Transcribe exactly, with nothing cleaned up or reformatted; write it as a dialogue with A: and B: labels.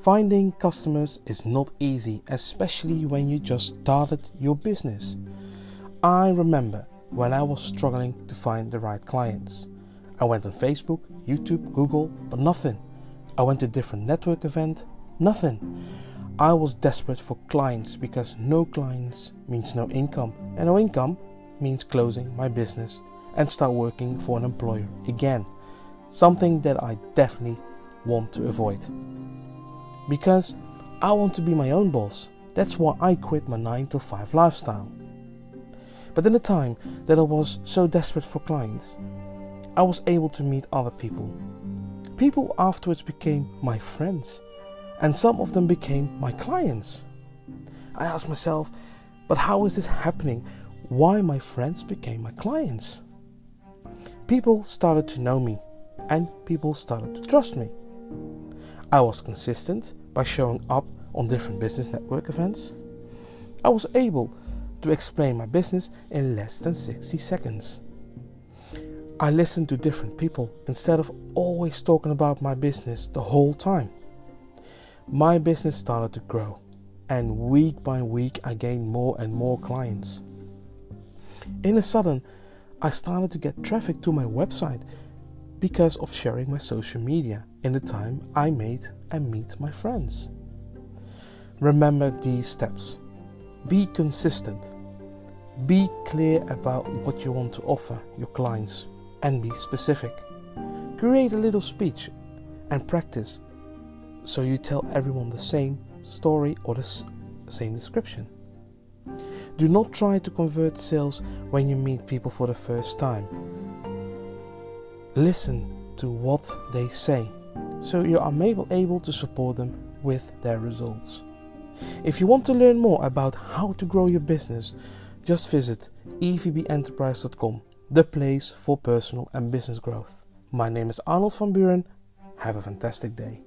A: Finding customers is not easy, especially when you just started your business. I remember when I was struggling to find the right clients. I went on Facebook, YouTube, Google, but nothing. I went to different network events, nothing. I was desperate for clients because no clients means no income, and no income means closing my business and start working for an employer again. Something that I definitely want to avoid. Because I want to be my own boss. That's why I quit my nine to five lifestyle. But in the time that I was so desperate for clients, I was able to meet other people. People afterwards became my friends, and some of them became my clients. I asked myself, but how is this happening? Why my friends became my clients? People started to know me, and people started to trust me. I was consistent by showing up on different business network events. I was able to explain my business in less than sixty seconds. I listened to different people instead of always talking about my business the whole time. My business started to grow, and week by week I gained more and more clients. In a sudden, I started to get traffic to my website because of sharing my social media in the time I made and meet my friends. Remember these steps. Be consistent. Be clear about what you want to offer your clients and be specific. Create a little speech and practice so you tell everyone the same story or the s- same description. Do not try to convert sales when you meet people for the first time. Listen to what they say so you are able, able to support them with their results. If you want to learn more about how to grow your business, just visit e v b enterprise dot com, the place for personal and business growth. My name is Arnold van Buren. Have a fantastic day.